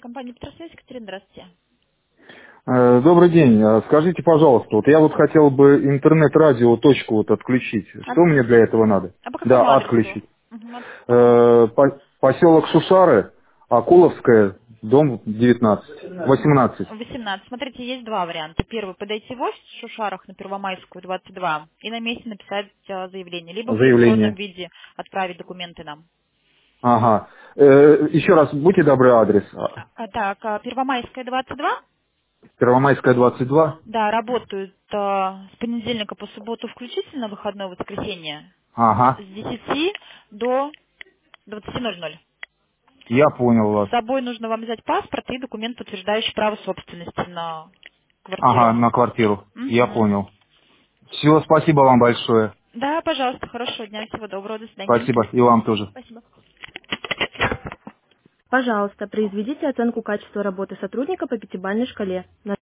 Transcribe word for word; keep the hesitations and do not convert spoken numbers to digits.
Компания «Петросвязь», Екатерина, здравствуйте. Э, Добрый день. Э, Скажите, пожалуйста, вот я вот хотел бы интернет-радио точку вот отключить. Что мне для Отключить. этого Мгм. надо? А по какому Да, адресу? отключить. Мгм, от- По какому? Э, по- Поселок Шушары, Акуловская, дом девятнадцать, восемнадцать. восемнадцать. Смотрите, есть два варианта. Первый — подойти в офис в Шушарах на Первомайскую, двадцать два, и на месте написать э, заявление, либо в электронном Заявление. виде отправить документы нам. Ага. Э, Еще раз, будьте добры, адрес. А, А, а, так, а, Первомайская, двадцать два. Первомайская, двадцать два. Да, работают э, с понедельника по субботу включительно, выходное воскресенье, с Ага. десяти до двадцати ноль ноль. Я понял С вас. собой нужно вам взять паспорт и документ, подтверждающий право собственности на Ага, квартиру. на квартиру. Я Мгм. понял. Все, спасибо вам большое. Да, пожалуйста, хорошего дня, всего доброго, до свидания. Спасибо. И вам тоже. Спасибо. Пожалуйста, произведите оценку качества работы сотрудника по пятибалльной шкале.